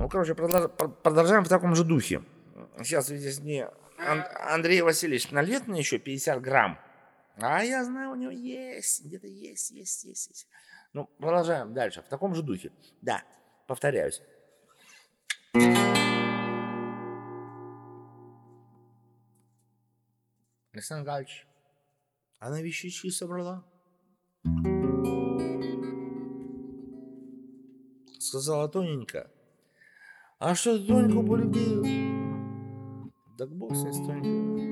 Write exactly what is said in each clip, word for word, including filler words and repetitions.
Ну, короче, продолжаем в таком же духе. Сейчас, видите, мне Андрей Васильевич нальет мне еще пятьдесят грамм. А я знаю, у него есть, где-то есть, есть, есть, есть. Ну, продолжаем дальше, в таком же духе. Да, повторяюсь. Александр Галич, она вещички собрала. Сказала тоненько. А что ты Тоньку полюбил? Так бог с ней с Тонькой.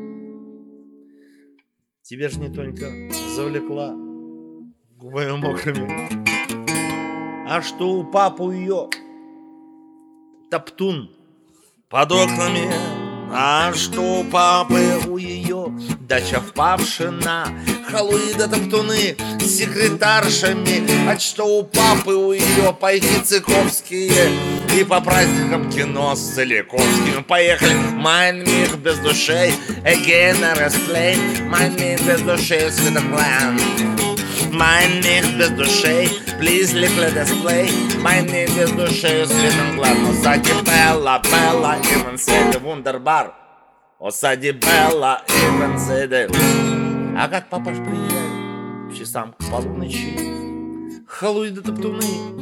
Тебе ж не Тонька завлекла губами мокрыми. А что у папы ее топтун под окнами? А что у папы у ее дача впавшина? Халуи да топтуны с секретаршами. А что у папы у ее пайки цыковские? И по праздникам кино с Целиковскими. Поехали. Mein мир без душей, again I explain. Mein мир без душей, Светоклан. Mein мир без душей, please little display. Mein мир без душей, Светоклан. Осади Белла, Белла и Венседе, вундербар. Осади Белла и Венседе. А как папаш приезжает часам к полуночи? Халуи да топтуны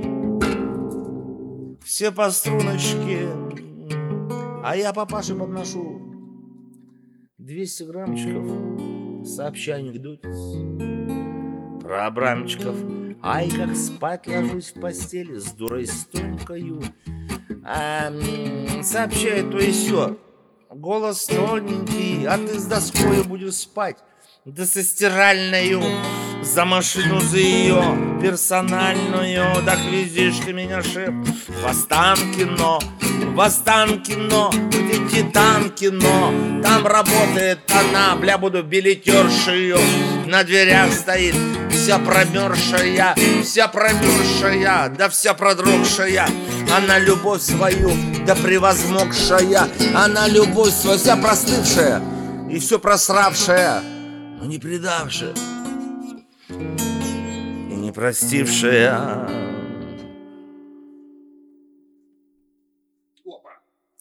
все по струночке. А я папаше подношу двести граммчиков, сообща анекдот про Абрамчиков. Ай, как спать ложусь в постели с дурой с Тонькою. А, сообщает то и сё. Голос тоненький, а ты с доскою будешь спать. Да со стиральною, за машину за ее персональную. Так везешь ты меня, шеф, в Останкино, в Останкино, где Титанкино. Там работает она, бля, буду билетершею. На дверях стоит вся промерзшая, вся промерзшая, да вся продрогшая. Она любовь свою, да превозмогшая. Она любовь свою, вся простывшая и все просравшая, но не предавшая и не простившая.